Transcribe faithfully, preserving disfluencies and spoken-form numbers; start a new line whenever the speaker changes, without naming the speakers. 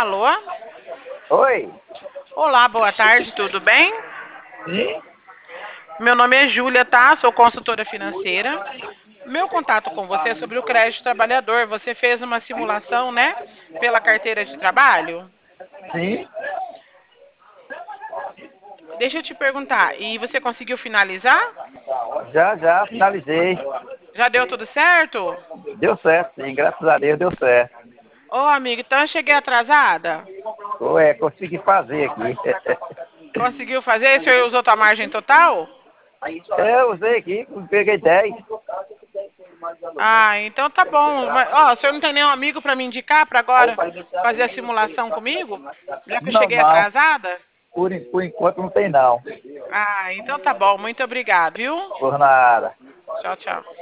Alô?
Oi?
Olá, boa tarde, tudo bem?
Sim?
Meu nome é Júlia, tá? Sou consultora financeira. Meu contato com você é sobre o crédito trabalhador. Você fez uma simulação, né? Pela carteira de trabalho?
Sim?
Deixa eu te perguntar, e você conseguiu finalizar?
Já, já, finalizei.
Já deu tudo certo?
Deu certo, sim, graças a Deus deu certo.
Ô, amigo, então eu cheguei atrasada?
Ué, consegui fazer aqui.
Conseguiu fazer? O senhor usou tua margem total?
É, eu usei aqui, peguei dez.
Ah, então tá bom. Mas, ó, o senhor não tem nenhum amigo para me indicar para agora fazer a simulação comigo? Já que eu
Não,
cheguei
não.
atrasada?
Por, en- por enquanto não tem não.
Ah, então tá bom. Muito obrigado, viu?
Por nada.
Tchau, tchau.